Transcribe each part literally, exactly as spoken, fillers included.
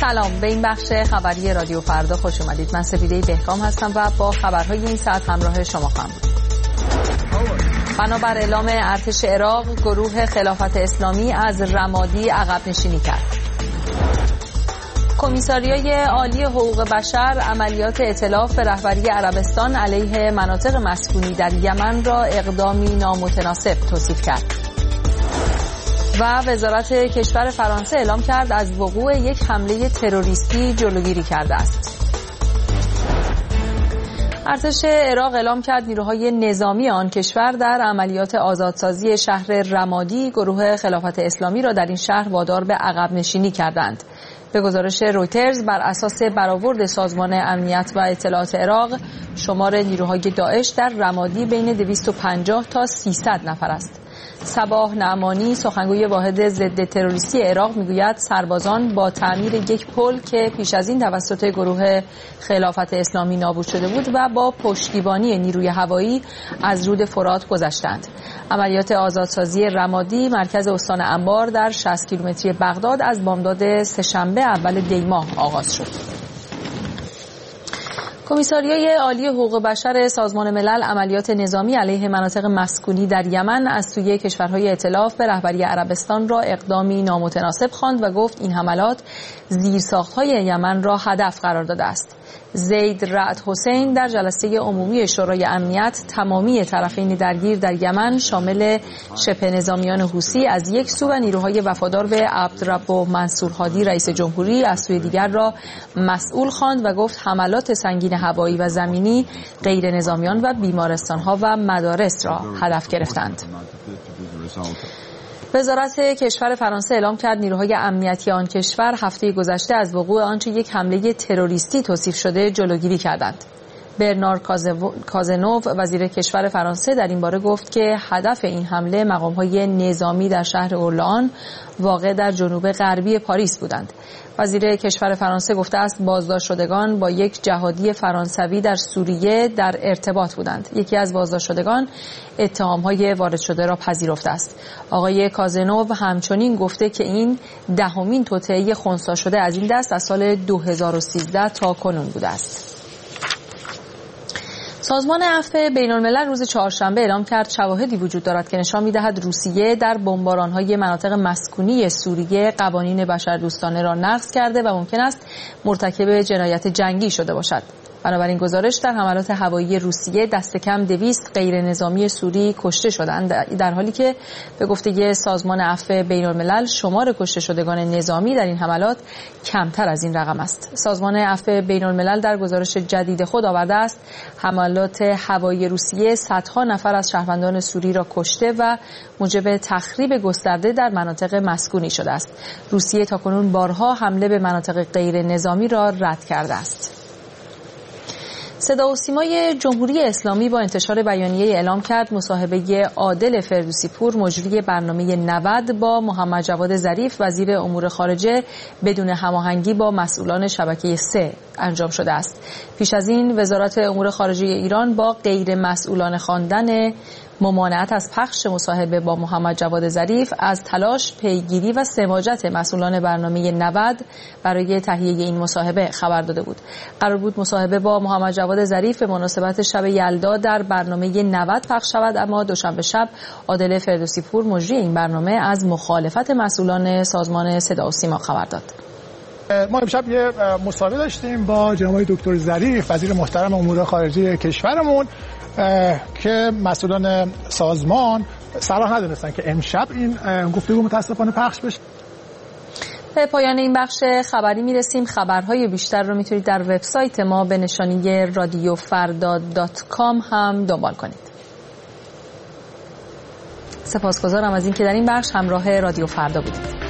سلام، به این بخش خبری رادیو فردا خوش اومدید. من سپیده بهکام هستم و با خبرهای این ساعت همراه شما خواهم بود. بنابر اعلام ارتش عراق، گروه خلافت اسلامی از رمادی عقب نشینی کرد. کمیساریای عالی حقوق بشر عملیات ائتلاف به رهبری عربستان علیه مناطق مسکونی در یمن را اقدامی نامتناسب توصیف کرد. و وزارت کشور فرانسه اعلام کرد از وقوع یک حمله تروریستی جلوگیری کرده است. ارتش عراق اعلام کرد نیروهای نظامی آن کشور در عملیات آزادسازی شهر رمادی گروه خلافت اسلامی را در این شهر وادار به عقب نشینی کردند. به گزارش رویترز بر اساس برآورد سازمان امنیت و اطلاعات عراق، شمار نیروهای داعش در رمادی بین دویست و پنجاه تا سیصد نفر است. صباح نعمانی، سخنگوی واحد ضد تروریستی عراق، میگوید سربازان با تعمیر یک پل که پیش از این توسط گروه خلافت اسلامی نابود شده بود و با پشتیبانی نیروی هوایی از رود فرات گذشتند. عملیات آزادسازی رمادی مرکز استان انبار در شصت کیلومتری بغداد از بامداد سه‌شنبه اول دی ماه آغاز شد. کمیساریای عالی حقوق بشر سازمان ملل عملیات نظامی علیه مناطق مسکونی در یمن از سوی کشورهای ائتلاف به رهبری عربستان را اقدامی نامتناسب خواند و گفت این حملات زیرساخت‌های یمن را هدف قرار داده است. زید رعد حسین در جلسه عمومی شورای امنیت تمامی طرفین درگیر در یمن شامل شبه نظامیان حوثی از یک سو و نیروهای وفادار به عبدالرب منصور هادی رئیس جمهوری از سوی دیگر را مسئول خواند و گفت حملات سنگین هوایی و زمینی غیر نظامیان و بیمارستان‌ها و مدارس را هدف گرفتند. وزارت کشور فرانسه اعلام کرد نیروهای امنیتی آن کشور هفته گذشته از وقوع آنچه یک حمله تروریستی توصیف شده جلوگیری کردند. برنار کازنوو وزیر کشور فرانسه در این باره گفت که هدف این حمله مقام‌های نظامی در شهر اورلئان واقع در جنوب غربی پاریس بودند. وزیر کشور فرانسه گفته است بازداشت شدگان با یک جهادی فرانسوی در سوریه در ارتباط بودند. یکی از بازداشت شدگان اتهام‌های وارد شده را پذیرفته است. آقای کازنوو همچنین گفته که این دهمین توطئه خنثی شده از این دست از سال دو هزار و سیزده تا کنون بوده است. سازمان عفو بین‌الملل روز چهارشنبه اعلام کرد شواهدی وجود دارد که نشان می‌دهد روسیه در بمباران‌های مناطق مسکونی سوریه قوانین بشردوستانه را نقض کرده و ممکن است مرتکب جنایت جنگی شده باشد. بنابراین گزارش در حملات هوایی روسیه دست کم دویست غیر نظامی سوری کشته شدند، در حالی که به گفته سازمان عفو بین‌الملل شمار کشته شدگان نظامی در این حملات کمتر از این رقم است. سازمان عفو بین‌الملل در گزارش جدید خود آورده است حملات هوایی روسیه صدها نفر از شهروندان سوری را کشته و موجب تخریب گسترده در مناطق مسکونی شده است. روسیه تاکنون بارها حمله به مناطق غیر نظامی را رد کرده است. صدا و سیمای جمهوری اسلامی با انتشار بیانیه اعلام کرد مصاحبه عادل فردوسی پور مجری برنامه نود با محمد جواد ظریف وزیر امور خارجه بدون هماهنگی با مسئولان شبکه سه انجام شده است. پیش از این وزارت امور خارجه ایران با غیر مسئولان خواندن ممانعت از پخش مصاحبه با محمد جواد ظریف از تلاش، پیگیری و سماجت مسئولان برنامه نود برای تهیه این مصاحبه خبر داده بود. قرار بود مصاحبه با محمد جواد ظریف به مناسبت شب یلدا در برنامه نود پخش شود، اما دوشنبه شب عادل فردوسی پور مجری این برنامه از مخالفت مسئولان سازمان صدا و سیما خبر داد. ما امشب یه مصاحبه داشتیم با جناب دکتر ظریف وزیر محترم امور خارجه کشورمون که مسئولان سازمان صلاح ندونستن که امشب این گفتگو متاسفانه پخش بشه. به پایان این بخش خبری میرسیم. خبرهای بیشتر رو میتونید در وبسایت ما به نشانی رادیو فردا دات کام هم دنبال کنید. سپاسگزارم از اینکه در این بخش همراه رادیو فردا بودید.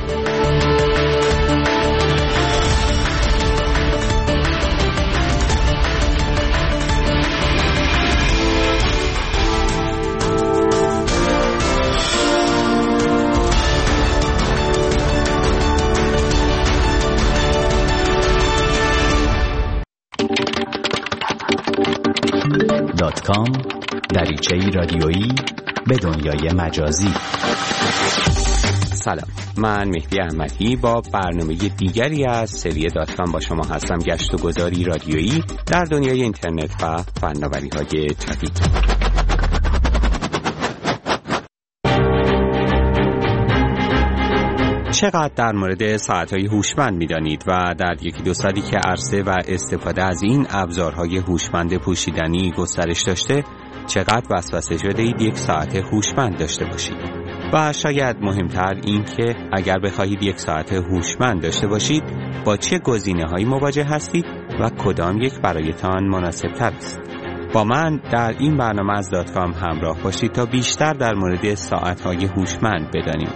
دات کام دریچه‌ای رادیویی به دنیای مجازی. سلام، من مهدی احمدی با برنامه دیگری از سری دات کام با شما هستم. گشت و گذاری رادیویی در دنیای اینترنت و فناوری‌های جدید. چقدر در مورد ساعت‌های هوشمند می‌دانید و در یکی دو سالی که عرصه و استفاده از این ابزارهای هوشمند پوشیدنی گسترش داشته، چقدر وسوسه شده اید یک ساعت هوشمند داشته باشید؟ و شاید مهمتر این که اگر بخواهید یک ساعت هوشمند داشته باشید، با چه گزینه‌هایی مواجه هستید و کدام یک برایتان مناسب‌تر است؟ با من در این برنامه از دات کام همراه باشید تا بیشتر در مورد ساعت‌های هوشمند بدانیم.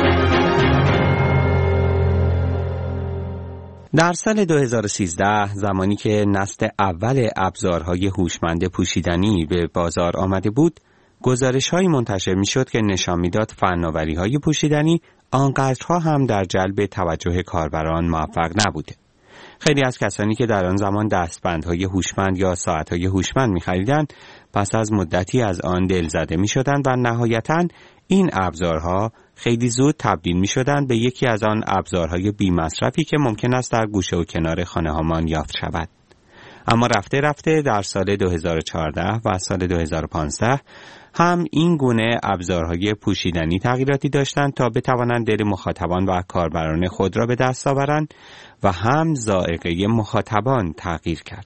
در سال دو هزار و سیزده، زمانی که نسل اول ابزارهای هوشمند پوشیدنی به بازار آمده بود، گزارش‌هایی منتشر می‌شد که نشان می‌داد فناوری‌های پوشیدنی آنقدرها هم در جلب توجه کاربران موفق نبوده. خیلی از کسانی که در آن زمان دستبندهای هوشمند یا ساعت‌های هوشمند می‌خریدند، پس از مدتی از آن دلزده می‌شدند و نهایتاً این ابزارها خیلی زود تبدیل می‌شدند به یکی از آن ابزارهای بی‌مصرفی که ممکن است در گوشه و کنار خانه‌هامان یافت شود. اما رفته رفته در سال دو هزار و چهارده و سال دو هزار و پانزده هم این گونه ابزارهای پوشیدنی تغییراتی داشتند تا بتوانند دل مخاطبان و کاربران خود را به دست آورند و هم ذائقه مخاطبان تغییر کرد.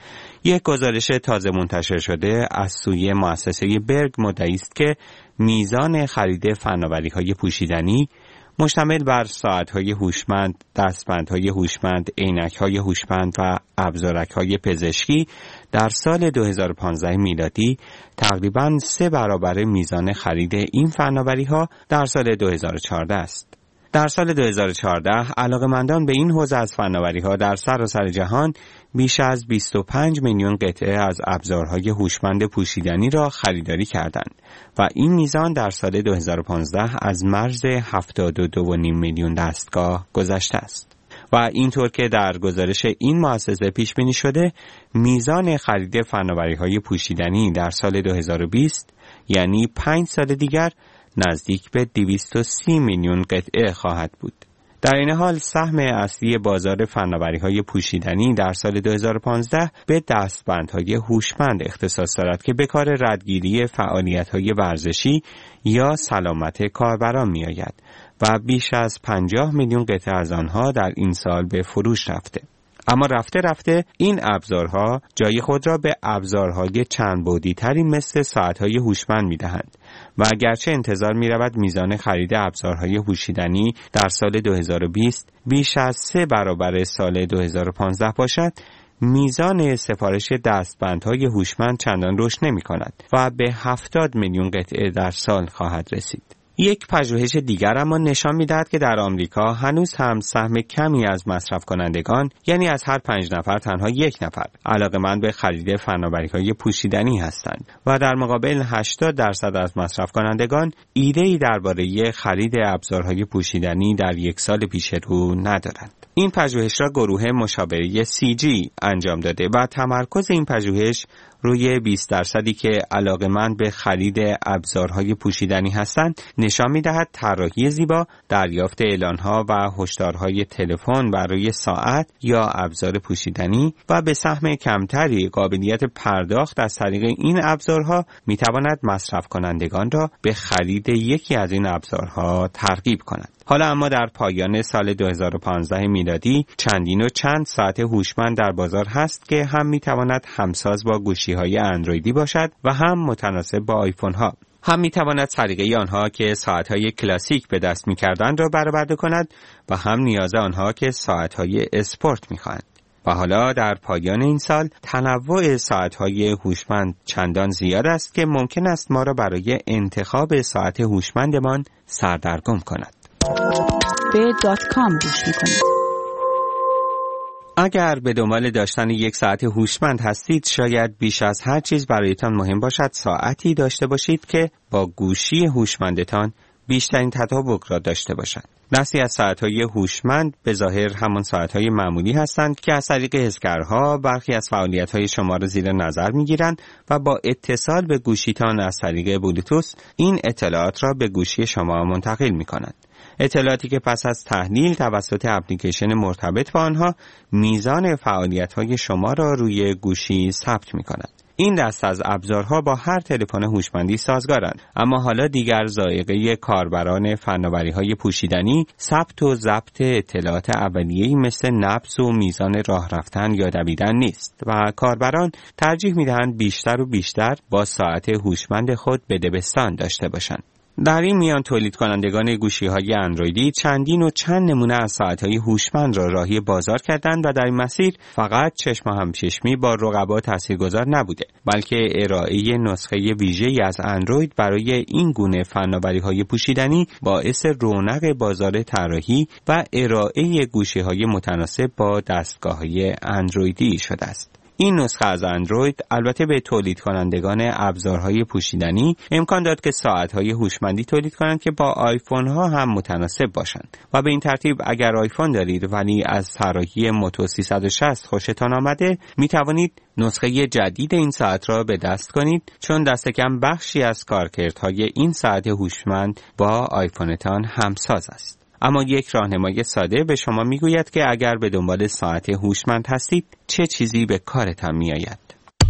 یک گزارش تازه منتشر شده از سوی مؤسسه برگ مدعی است که میزان خرید فناوری‌های پوشیدنی مشتمل بر ساعت‌های هوشمند، دستبندهای هوشمند، عینک‌های هوشمند و ابزارک‌های پزشکی در سال دو هزار و پانزده میلادی تقریباً سه برابر میزان خرید این فناوری‌ها در سال دو هزار و چهارده است. در سال دو هزار و چهارده علاقه‌مندان به این حوزه از فناوری‌ها در سراسر جهان بیش از بیست و پنج میلیون قطعه از ابزارهای هوشمند پوشیدنی را خریداری کردند و این میزان در سال دو هزار و پانزده از مرز هفتاد و دو و نیم میلیون دستگاه گذشته است. و اینطور که در گزارش این مؤسسه پیش بینی شده، میزان خرید فناوری‌های پوشیدنی در سال دو هزار و بیست، یعنی پنج سال دیگر، نزدیک به دویست و سی میلیون قطعه خواهد بود. در این حال سهم اصلی بازار فناوری‌های پوشیدنی در سال دو هزار و پانزده به دستبندهای هوشمند اختصاص دارد که به کار ردگیری فعالیت‌های ورزشی یا سلامت کاربران می‌آید و بیش از پنجاه میلیون قطعه از آنها در این سال به فروش رفته. اما رفته رفته این ابزارها جای خود را به ابزارهای چند بعدی تری مثل ساعت‌های هوشمند می‌دهند و اگرچه انتظار می‌رود میزان خرید ابزارهای پوشیدنی در سال دو هزار و بیست بیش از سه برابر سال دو هزار و پانزده باشد، میزان سفارش دستبندهای هوشمند چندان رشد نمی‌کند و به هفتاد میلیون قطعه در سال خواهد رسید. یک پژوهش دیگر اما نشان می‌دهد که در آمریکا هنوز هم سهم کمی از مصرف کنندگان، یعنی از هر پنج نفر تنها یک نفر، علاقه‌مند به خرید فناوری‌های پوشیدنی هستند و در مقابل هشتاد درصد از مصرف کنندگان ایده‌ای درباره خرید ابزارهای پوشیدنی در یک سال پیش رو ندارند. این پژوهش را گروه مشاوره سی جی انجام داده و تمرکز این پژوهش روی بیست درصدی که علاقه‌مند به خرید ابزارهای پوشیدنی هستند نشان می‌دهد طراحی زیبا، دریافت اعلان‌ها و هشدارهای تلفن برای ساعت یا ابزار پوشیدنی و به سهم کمتری قابلیت پرداخت از طریق این ابزارها می‌تواند مصرف کنندگان را به خرید یکی از این ابزارها ترغیب کند. حالا اما در پایان سال دو هزار و پانزده میلادی چندین و چند ساعت هوشمند در بازار هست که هم میتواند همساز با گوشی‌های اندرویدی باشد و هم متناسب با آیفون ها. هم میتواند سلیقه آنها که ساعت‌های کلاسیک به دست می‌کردند را برآورده کند و هم نیاز آنها که ساعت‌های اسپورت می‌خواهند. و حالا در پایان این سال تنوع ساعت‌های هوشمند چندان زیاد است که ممکن است ما را برای انتخاب ساعت هوشمندمان سردرگم کند. به دات کام گوش میکنید. اگر به دنبال داشتن یک ساعت هوشمند هستید، شاید بیش از هر چیز برایتان مهم باشد ساعتی داشته باشید که با گوشی هوشمندتان بیشترین تطابق را داشته باشد. نسلی از ساعت‌های هوشمند به ظاهر همان ساعت‌های معمولی هستند که از طریق حسگرها برخی از فعالیت‌های شما را زیر نظر می‌گیرند و با اتصال به گوشیتان از طریق بلوتوث این اطلاعات را به گوشی شما منتقل می‌کنند. اطلاعاتی که پس از تحلیل توسط اپلیکیشن مرتبط با آنها میزان فعالیت‌های شما را روی گوشی ثبت می‌کند. این دست از ابزارها با هر تلفن هوشمندی سازگارند، اما حالا دیگر ذائقه کاربران فناوری‌های پوشیدنی ثبت و ضبط اطلاعات اولیه‌ای مثل نبض و میزان راه رفتن یا دویدن نیست و کاربران ترجیح می‌دهند بیشتر و بیشتر با ساعت هوشمند خود به دبستان داشته باشند. در این میان تولید کنندگان گوشی‌های اندرویدی چندین و چند نمونه از ساعت‌های هوشمند را راهی بازار کردند و در این مسیر فقط چشم و همچشمی با رقبا تاثیرگذار نبوده، بلکه ارائه نسخه ویژه‌ای از اندروید برای این گونه فناوری‌های پوشیدنی باعث رونق بازار طراحی و ارائه گوشی‌های متناسب با دستگاه‌های اندرویدی شده است. این نسخه از اندروید البته به تولید کنندگان ابزارهای پوشیدنی امکان داد که ساعت‌های هوشمندی تولید کنند که با آیفون ها هم متناسب باشند و به این ترتیب اگر آیفون دارید ولی از طراحی موتو سیصد و شصت خوشتان آمده می توانید نسخه جدید این ساعت را به دست کنید، چون دست کم بخشی از کارکردهای این ساعت هوشمند با آیفونتان همساز است. اما یک راهنمای ساده به شما میگوید که اگر به دنبال ساعت هوشمند هستید چه چیزی به کارتان میآید.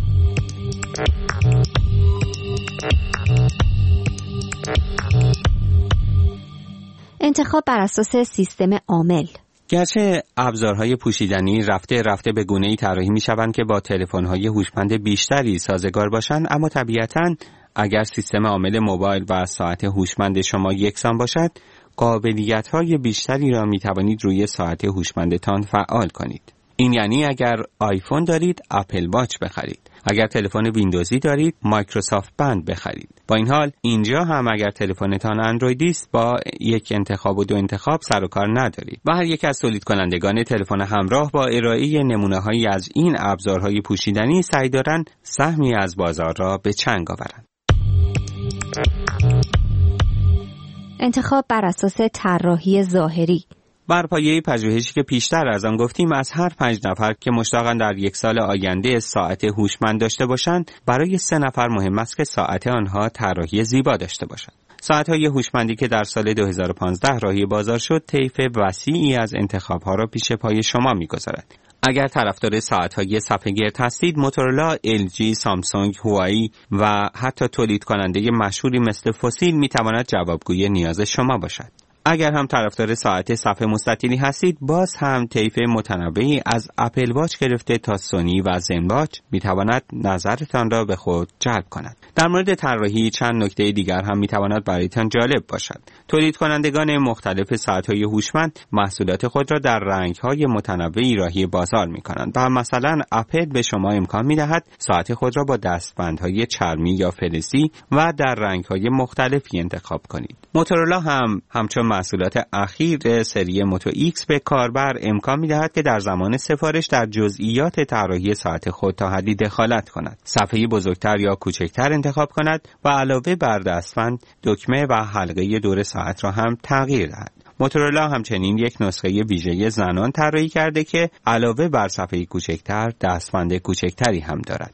انتخاب بر اساس سیستم عامل. گرچه ابزارهای پوشیدنی رفته رفته به گونه‌ای طراحی می‌شوند که با تلفن‌های هوشمند بیشتری سازگار باشند، اما طبیعتاً اگر سیستم عامل موبایل و ساعت هوشمند شما یکسان باشد، قابلیت‌های بیشتری را می‌توانید روی ساعت هوشمندتان فعال کنید. این یعنی اگر آیفون دارید، اپل واچ بخرید. اگر تلفن ویندوزی دارید، مایکروسافت بند بخرید. با این حال اینجا هم اگر تلفنتان اندرویدی است، با یک انتخاب و دو انتخاب سر و کار ندارید. و هر یک از تولید کنندگان تلفن همراه با ارائه نمونه‌هایی از این ابزارهای پوشیدنی سعی دارند سهمی از بازار را به چنگ آورند. انتخاب بر اساس طراحی ظاهری. بر پایه پژوهشی که پیشتر از آن گفتیم، از هر پنج نفر که مشتاقند در یک سال آینده ساعت هوشمند داشته باشند، برای سه نفر مهم است که ساعت آنها طراحی زیبا داشته باشند. ساعت‌های هوشمندی که در سال دو هزار و پانزده راهی بازار شد، طیف وسیعی از انتخاب‌ها را پیش پای شما می‌گذارد. اگر طرفدار ساعت‌های صفحه گرد هستید، موتورولا، ال جی، سامسونگ، هوایی و حتی تولید کننده مشهوری مثل فسیل می‌تواند جوابگوی نیاز شما باشد. اگر هم طرفدار ساعت صفحه مستطیلی هستید، باز هم طیف متنوعی از اپل واچ گرفته تا سونی و زن واچ میتواند نظرتان را به خود جلب کند. در مورد طراحی چند نکته دیگر هم میتواند برایتان جالب باشد. تولید کنندگان مختلف ساعت‌های هوشمند محصولات خود را در رنگ‌های متنوعی راهی بازار می‌کنند و مثلا اپل به شما امکان می‌دهد ساعت خود را با دستبندهای چرمی یا فلزی و در رنگ‌های مختلفی انتخاب کنید. موتورولا هم همچون محصولات اخیر سری موتو ایکس به کاربر امکان می‌دهد که در زمان سفارش در جزئیات طراحی ساعت خود تا حدی دخالت کند، صفحه بزرگتر یا کوچکتر انتخاب کند و علاوه بر دستبند، دکمه و حلقه دور ساعت را هم تغییر دهد. موتورولا همچنین یک نسخه ویژه زنان طراحی کرده که علاوه بر صفحه کوچکتر، دستبند کوچکتری هم دارد.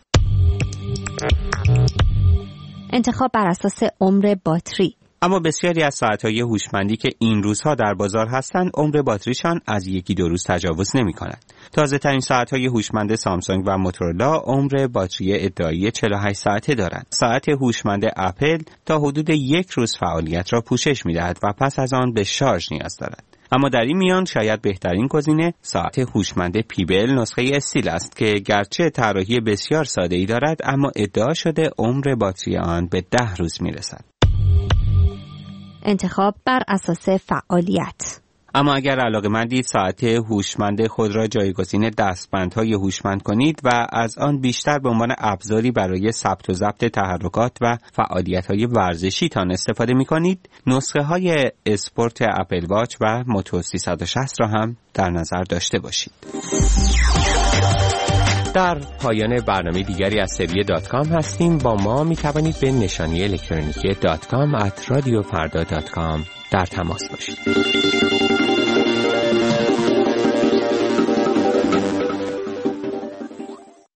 انتخاب بر اساس عمر باتری. اما بسیاری از ساعت‌های هوشمندی که این روزها در بازار هستند، عمر باتریشان از یکی دو روز تجاوز نمی‌کند. تازه‌ترین ساعت‌های هوشمند سامسونگ و موتورولا عمر باتری ادعایی چهل و هشت ساعته دارند. ساعت هوشمند اپل تا حدود یک روز فعالیت را پوشش می‌دهد و پس از آن به شارژ نیاز دارد. اما در این میان شاید بهترین گزینه ساعت هوشمند پیبل نسخه استیل است که گرچه طراحی بسیار ساده‌ای دارد، اما ادعا شده عمر باتری آن به ده روز می‌رسد. انتخاب بر اساس فعالیت. اما اگر علاقه‌مندید ساعت هوشمند خود را جایگزین دستبندهای هوشمند کنید و از آن بیشتر به عنوان ابزاری برای ثبت و ضبط تحرکات و فعالیت‌های ورزشی تان استفاده می‌کنید، نسخه‌های اسپورت اپل واچ و موتو سیصد و شصت را هم در نظر داشته باشید. در پایان برنامه دیگری از سری دات کام هستیم. با ما می توانید به نشانی الکترونیکی دات کام ات رادیو فردا دات کام در تماس باشید.